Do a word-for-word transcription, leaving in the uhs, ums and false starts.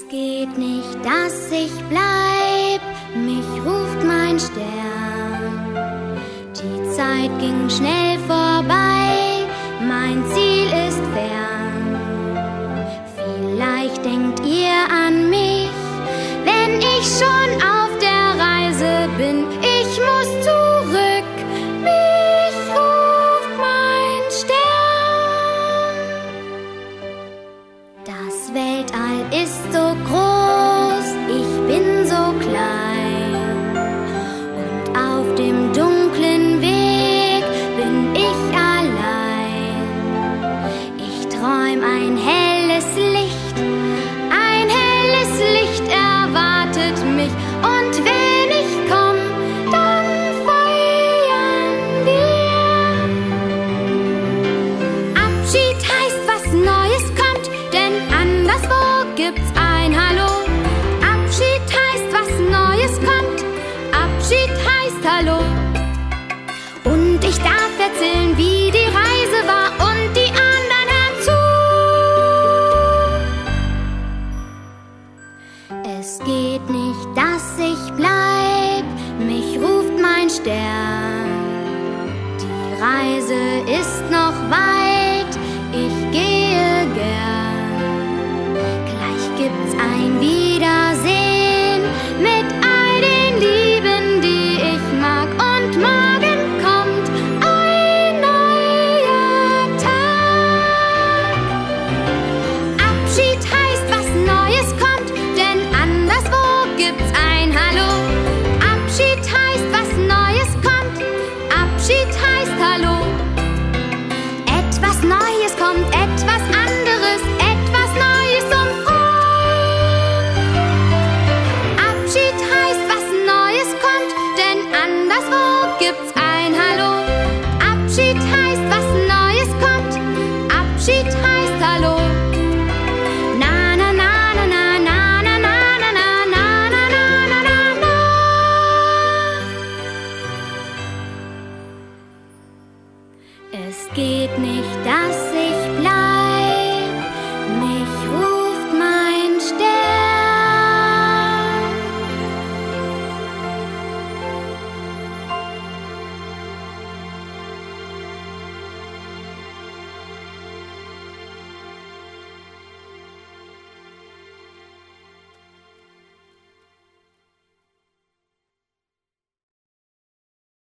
Geht nicht, dass ich bleib, mich ruft mein Stern. Die Zeit ging schnell vorbei, mein Ziel ist fern. Vielleicht denkt ihr an mich, wenn ich schon auf der Reise bin. Ich muss zurück, mich ruft mein Stern. Das Weltall ist so groß, ich bin so klein, und auf dem dunklen Weg bin ich allein. Ich träum ein helles Licht, ein helles Licht erwartet mich, und wenn ich komm, dann feiern wir. Abschied heißt, was Neues kommt, denn anderswo gibt's ein Hallo. Abschied heißt, was Neues kommt. Abschied heißt Hallo. Und ich darf erzählen, wie die Reise war, und die anderen hören zu. Es geht nicht, dass ich bleib, mich ruft mein Stern. Die Reise ist noch weit, ich gehe gern. Gibt's ein Wie